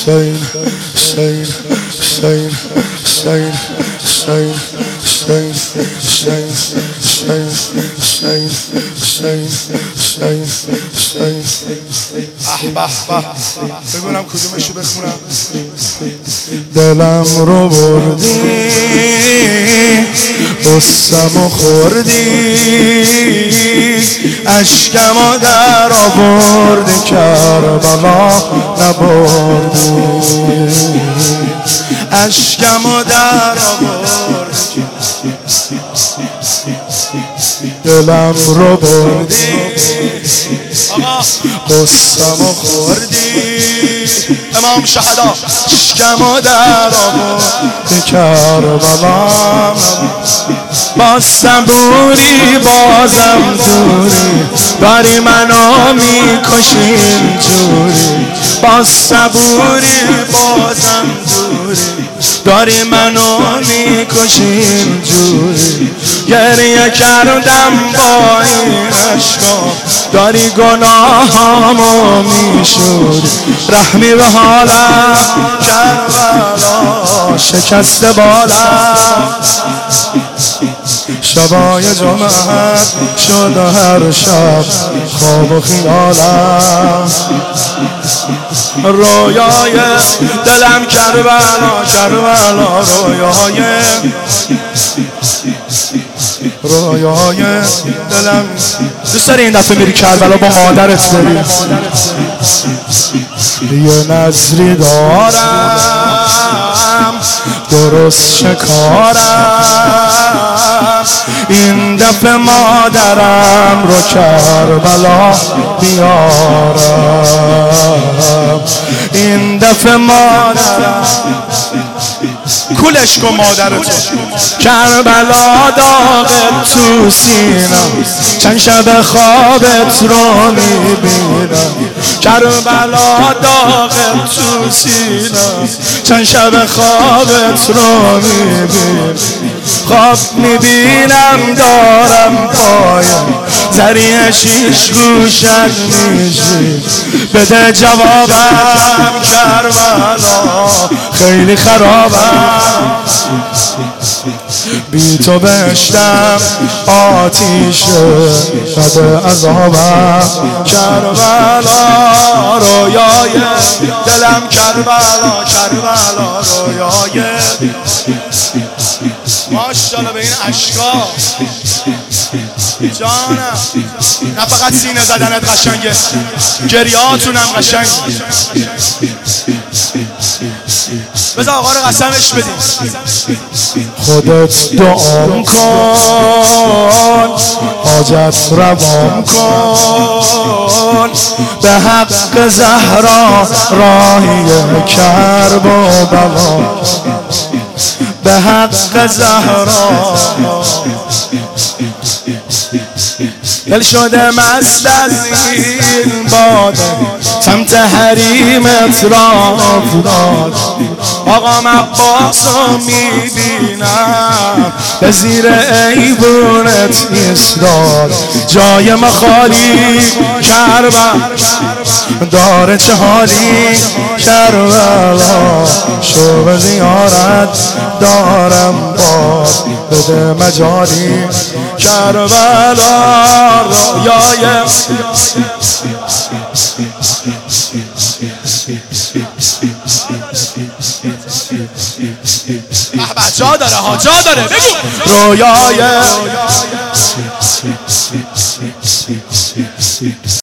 Hüseyin, Hüseyin, Hüseyin, Hüseyin, Hüseyin, Hüseyin, Hüseyin, Hüseyin, Hüseyin, Hüseyin, Hüseyin, Hüseyin. بگونم کدومشو بخونم. دلم رو بردی قصه‌مو خوردی اشکمو در آوردی کربلا نبردی اشکمو در آوردی دلم رو بردی قصه‌مو خوردی امام شهدا اشکمو در آوردی کربلا با صبوری بازم دوری داری منو میکشی جوری با صبوری بازم دوری داری منو میکشی جوری گریه کردم با این عشقا داری گناهامو میشوری رحمی به حالم کربلا شکست بالم شبای جمعت شد هر شب خواب و خیالم رویای دلم کربلا کربلا رویای دلم دوست داری این دفعه میری کربلا با مادرت بری یه نظری دارم درست شکارم این دفعه مادرم رو کربلا بیارم این دفعه مادرم کولش کن مادرتو کربلا داغت تو سینم چند شب خوابت رو میبینم کربلا داغت تو سینم چند شب خوابت رو میبینم خواب میبینم دارم پایم زریع شیش گوشت میشی بده جوابم کربلا خیلی خرابم بی تو بهشتم آتیشه بده عذابم کربلا رویای دلم کربلا کربلا رویای ماشاءالله به این عشقا جانم نه فقط سینه زدنت قشنگه گریاتونم قشنگ بذار آقا رو قسمش بدیم خودت دعام کن حاجت روام کن به حق زهرا راهی کرب و بلا به حق زهرا دل شده مست از این باده سمت حریمت را افتاد آقا عباسو میبینم به زیر ایوونت ایستاد جای ما خالی کربلا داره چه حالی کربلا شو به زیارت دارم باز بده مجالی کربلا رویای جا داره ها جا داره بگو رویای